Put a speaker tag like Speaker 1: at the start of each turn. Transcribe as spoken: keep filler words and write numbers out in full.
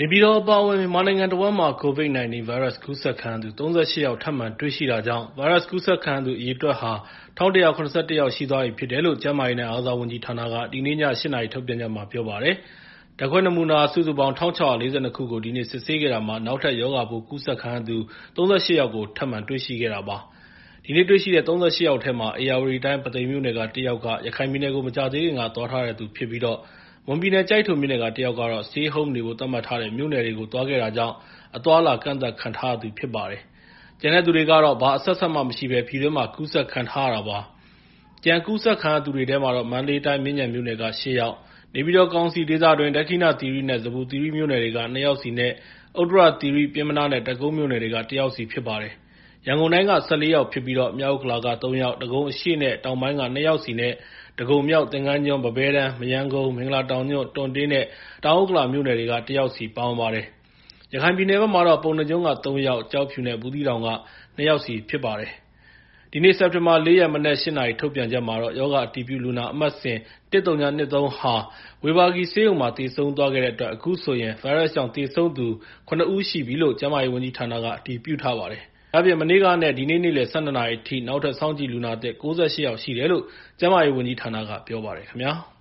Speaker 1: နေပြည်တော်အပါအဝင်မြန်မာနိုင်ငံတဝန်းမှာ ကိုဗစ် ၁၉ ဗိုင်းရပ်စ်ကူးစက်ခံရသူ ၃၈ ယောက်ထပ်မံတွေ့ရှိတာကြောင့် ဗိုင်းရပ်စ်ကူးစက်ခံရသူအရေအတွက်ဟာ ၁,၁၇၁ ယောက်ရှိသွားပြီဖြစ်တယ်လို့ ကျန်းမာရေးနဲ့ အားကစားဝန်ကြီးဌာနက ဒီနေ့ည ၈ နာရီ ထုတ်ပြန်ချက်မှာ ပြောပါတယ်။ ဓာတ်ခွဲနမူနာ စုစုပေါင်း ၁,၆၄၂ ခုကို ဒီနေ့စစ်ဆေးခဲ့တာမှာ နောက်ထပ် ရောဂါပိုးကူးစက်ခံရသူ ၃၈ ယောက်ကို ထပ်မံတွေ့ရှိခဲ့တာပါ။ ဒီနေ့တွေ့ရှိတဲ့ ၃၈ ယောက်ထဲမှာ ဧရာဝတီတိုင်း ပုသိမ်မြို့နယ်က တစ်ယောက်က ရခိုင်ပြည်နယ်ကို မကြာသေးခင်က သွားထားတဲ့သူဖြစ်ပြီး မွန်ပြည်နယ် ကျိုက်ထိုမြို့နယ်က တစ်ယောက်ကတော့ Stay Home နေဖို့ သတ်မှတ်ထားတဲ့ မြို့နယ်တွေကို သွားခဲ့တာကြောင့် အသွားအလာ ကန့်သတ်ခံထားရသူဖြစ်ပါတယ်။ ကျန်တဲ့သူတွေကတော့ ဘာအဆက်အစပ်မှမရှိဘဲ ပြည်တွင်းမှာ ကူးစက်ခံထားရတာပါ။ ကျန်ကူးစက်ခံရသူတွေထဲမှာတော့ မန္တလေးတိုင်း မြင်းခြံမြို့နယ်က ရှစ် ယောက်၊ နေပြည်တော်ကောင်စီဒေသတွင်း ဒက္ခိဏသီရိနဲ့ ဇမ္ဗူသီရိမြို့နယ်တွေက နှစ် ယောက်စီနဲ့ ဥတ္တရသီရိ၊ ပျဉ်းမနားနဲ့ တပ်ကုန်းမြို့နယ်တွေက တစ်ယောက်စီဖြစ်ပါတယ်။ ရန်ကုန်တိုင်းက ၁၄ ယောက်ဖြစ်ပြီး မြောက်ဥက္ကလာက သုံး ယောက်၊ ဒဂုံအရှေ့နဲ့ တောင်ပိုင်းက နှစ် ယောက်စီနဲ့ ဒဂုံမြောက်၊ သင်္ဃန်းကျွန်း၊ ပန်းဘဲတန်း၊ မရမ်းကုန်း၊ မင်္ဂလာတောင်ညွှန့်၊ တွံတေးနဲ့ တောင်ဥက္ကလာမြို့နယ်တွေက တစ် ယောက်စီ ပါဝင်ပါတယ်။ ရခိုင်ပြည်နယ်ဘက်မှာတော့ ပုဏ္ဏားကျွန်းက သုံး ယောက်၊ ကျောက်ဖြူနဲ့ ဘူးသီးတောင်က နှစ် ယောက်စီဖြစ်ပါတယ်။ ဒီနေ့ စက်တင်ဘာ ၄ ရက် မနက် ၈ နာရီ ထုတ်ပြန်ချက်မှာတော့ ရောဂါအတည်ပြုလူနာအမှတ်စဉ် ၁၀၂၃ ဟာ ဝေဘာဂီဆေးရုံမှာ သေဆုံးသွားခဲ့တဲ့အတွက် အခုဆိုရင် ဗိုင်းရပ်စ်ကြောင့် သေဆုံးသူ ခုနစ် ဦးရှိပြီလို့ ကျန်းမာရေးဝန်ကြီးဌာနက အတည်ပြုထားပါတယ်။ ဒါ့အပြင် မနေ့ကနဲ့ ဒီနေ့ နေ့လယ် ၁၂ နာရီအထိ နောက်ထပ် စောင့်ကြည့်လူနာသစ် ၉၈ ယောက်ရှိတယ်လို့ ကျန်းမာရေးဝန်ကြီးဌာနက ပြောပါတယ်ခင်ဗျာ။